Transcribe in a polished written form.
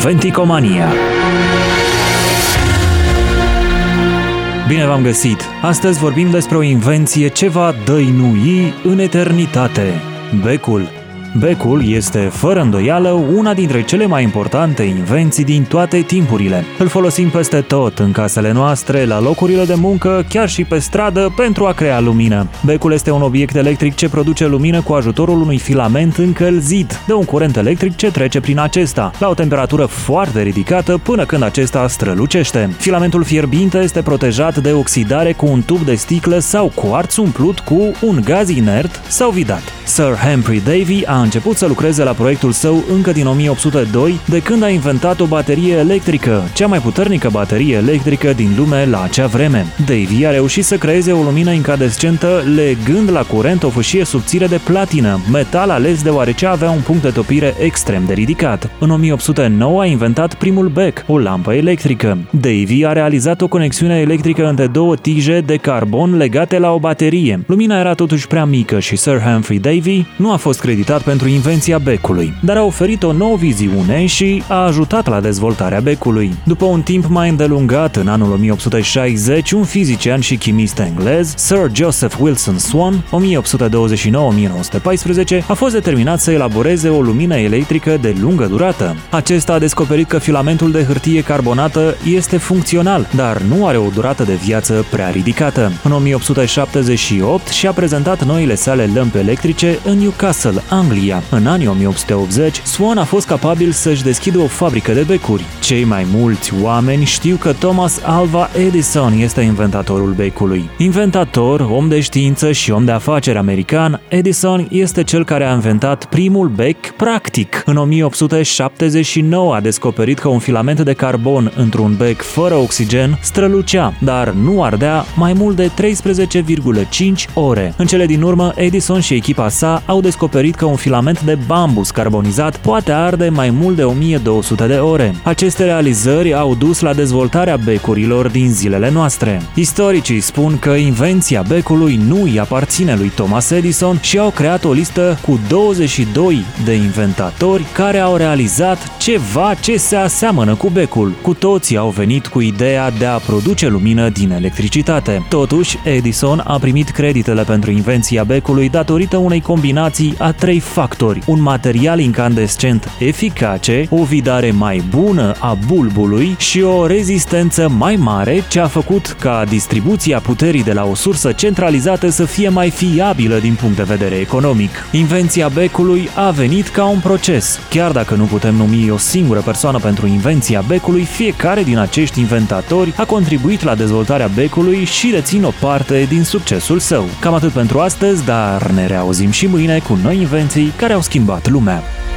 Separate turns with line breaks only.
Inventicomania. Bine v-am găsit! Astăzi vorbim despre o invenție ce va dăinui în eternitate. Becul. Becul este, fără îndoială, una dintre cele mai importante invenții din toate timpurile. Îl folosim peste tot, în casele noastre, la locurile de muncă, chiar și pe stradă, pentru a crea lumină. Becul este un obiect electric ce produce lumină cu ajutorul unui filament încălzit de un curent electric ce trece prin acesta, la o temperatură foarte ridicată până când acesta strălucește. Filamentul fierbinte este protejat de oxidare cu un tub de sticlă sau cuarț umplut cu un gaz inert sau vidat. Sir Humphry Davy a început să lucreze la proiectul său încă din 1802, de când a inventat o baterie electrică, cea mai puternică baterie electrică din lume la acea vreme. Davy a reușit să creeze o lumină incandescentă legând la curent o fâșie subțire de platină, metal ales deoarece avea un punct de topire extrem de ridicat. În 1809 a inventat primul bec, o lampă electrică. Davy a realizat o conexiune electrică între două tije de carbon legate la o baterie. Lumina era totuși prea mică și Sir Humphry Davy nu a fost creditat pentru invenția becului, dar a oferit o nouă viziune și a ajutat la dezvoltarea becului. După un timp mai îndelungat, în anul 1860, un fizician și chimist englez, Sir Joseph Wilson Swan, 1829-1914, a fost determinat să elaboreze o lumină electrică de lungă durată. Acesta a descoperit că filamentul de hârtie carbonată este funcțional, dar nu are o durată de viață prea ridicată. În 1878 și-a prezentat noile sale lămpi electrice în Newcastle, Anglia. În anii 1880, Swan a fost capabil să-și deschidă o fabrică de becuri. Cei mai mulți oameni știu că Thomas Alva Edison este inventatorul becului. Inventator, om de știință și om de afaceri american, Edison este cel care a inventat primul bec practic. În 1879 a descoperit că un filament de carbon într-un bec fără oxigen strălucea, dar nu ardea mai mult de 13,5 ore. În cele din urmă, Edison și echipa sa au descoperit că un filament de bambus carbonizat poate arde mai mult de 1200 de ore. Aceste realizări au dus la dezvoltarea becurilor din zilele noastre. Istoricii spun că invenția becului nu îi aparține lui Thomas Edison și au creat o listă cu 22 de inventatori care au realizat ceva ce se aseamănă cu becul. Cu toții au venit cu ideea de a produce lumină din electricitate. Totuși, Edison a primit creditele pentru invenția becului datorită unei combinații a trei factori: un material incandescent eficace, o vidare mai bună a bulbului și o rezistență mai mare, ce a făcut ca distribuția puterii de la o sursă centralizată să fie mai fiabilă din punct de vedere economic. Invenția becului a venit ca un proces. Chiar dacă nu putem numi o singură persoană pentru invenția becului, fiecare din acești inventatori a contribuit la dezvoltarea becului și rețin o parte din succesul său. Cam atât pentru astăzi, dar ne reauzim și mâine cu noi invenții care au schimbat lumea.